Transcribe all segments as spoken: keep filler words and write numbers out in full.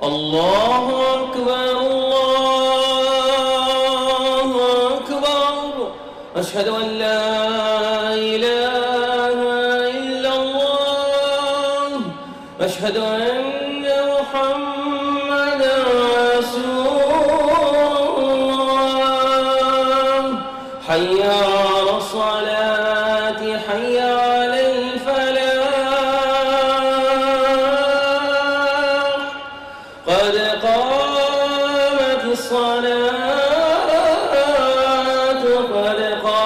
الله أكبر الله أكبر أشهد أن لا إله إلا الله أشهد أن محمدا رسول الله حي على الصلاة حي على الفلاح قد قامت الصلاة قد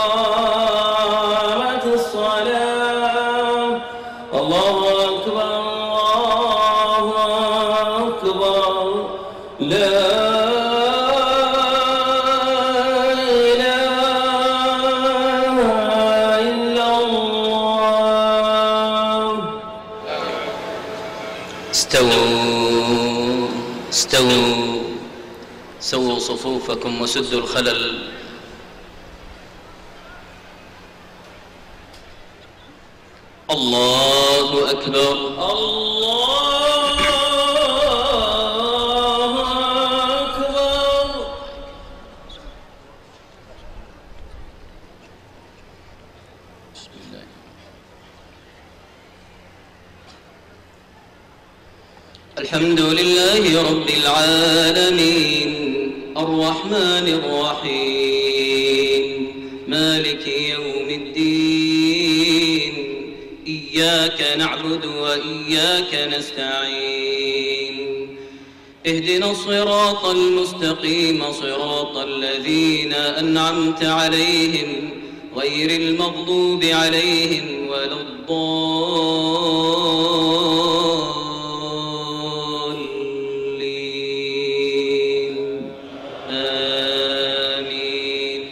قامت الصلاة الله أكبر الله أكبر لا إله إلا الله. استووا استووا سووا صفوفكم وسدوا الخلل. الله أكبر الله أكبر. بسم الله. الحمد لله رب العالمين الرحمن الرحيم مالك يوم الدين إياك نعبد وإياك نستعين اهدنا الصراط المستقيم صراط الذين أنعمت عليهم غير المغضوب عليهم ولا الضالين آمين.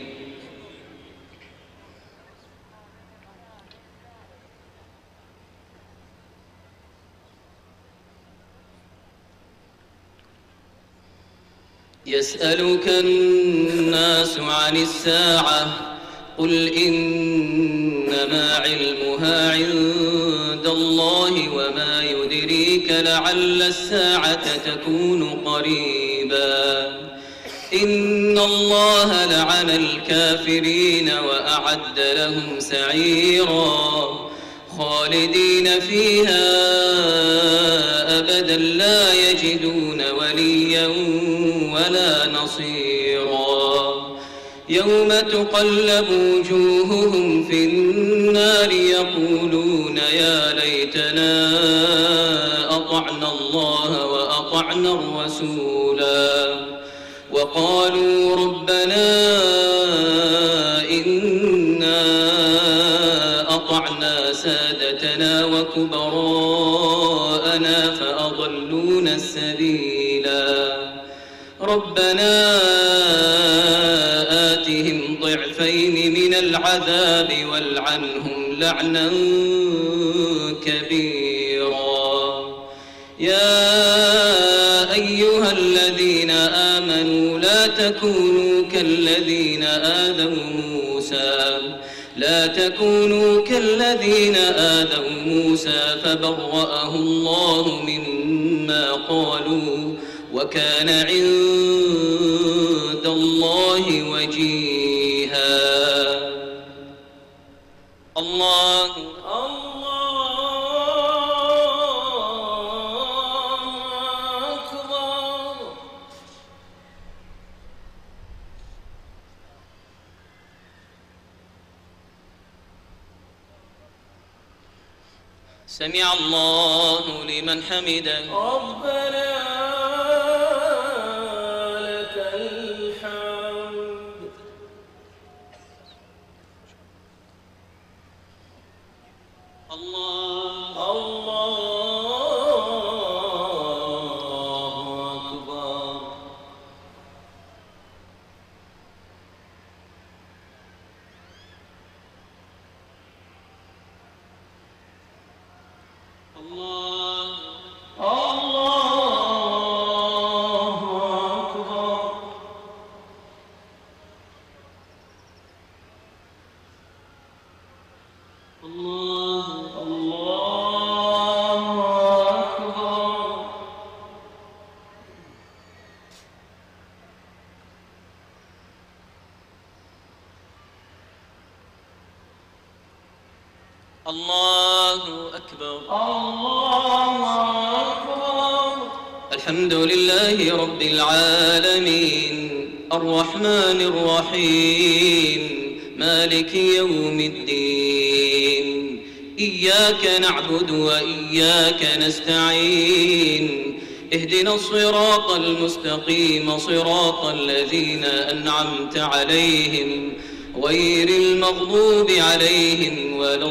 يسألك الناس عن الساعة قل إنما علمها عند الله وما يدريك لعل الساعة تكون قريبا إن الله لعن الكافرين وأعد لهم سعيرا خالدين فيها أبدا لا يجدون وليا ولا نصيرا يوم تقلب وجوههم في النار يقولون يا ليتنا أطعنا الله وأطعنا الرسولا وقالوا ربنا إنا أطعنا سادتنا وكبراءنا فأضلونا السبيلا ربنا آتهم ضعفين من العذاب والعنهم لعنا كبيرا يا أيها الذين آمنوا لا تكونوا كالذين آذوا موسى لا تكونوا كالذين آذوا موسى فبرأه الله مما قالوا وكان عند الله وجيها. الله الله أكبر. سمع الله لمن حمده ربنا لك الحمد. الله الله أكبر. الله الله الله أكبر. الله أكبر. الحمد لله رب العالمين الرحمن الرحيم مالك يوم الدين إياك نعبد وإياك نستعين اهدنا الصراط المستقيم صراط الذين أنعمت عليهم غير المغضوب عليهم ولا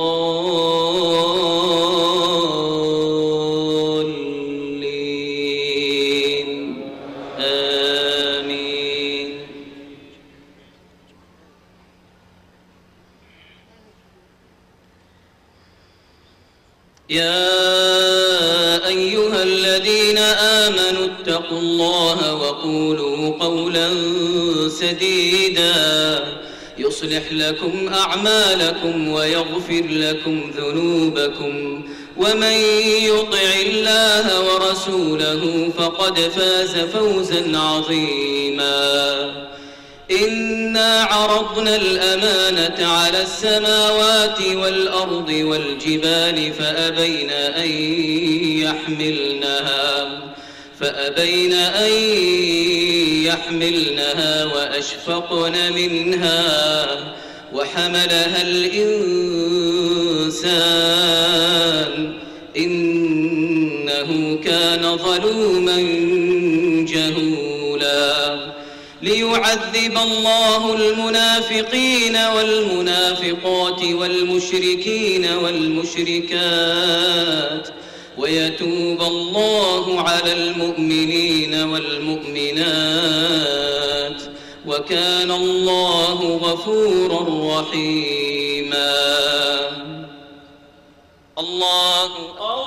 الضالين آمين. يا أيها الذين آمنوا اتقوا الله وقولوا قولا سديدا يصلح لكم أعمالكم ويغفر لكم ذنوبكم ومن يطع الله ورسوله فقد فاز فوزا عظيما. إنا عرضنا الأمانة على السماوات والأرض والجبال فأبين أن يحملنها فأبين أن يحملنها وأشفقن منها وحملها الإنسان إنه كان ظلوما جهولا. ليعذب الله المنافقين والمنافقات والمشركين والمشركات ويتوب الله على المؤمنين والمؤمنات وكان الله غفورا رحيما. الله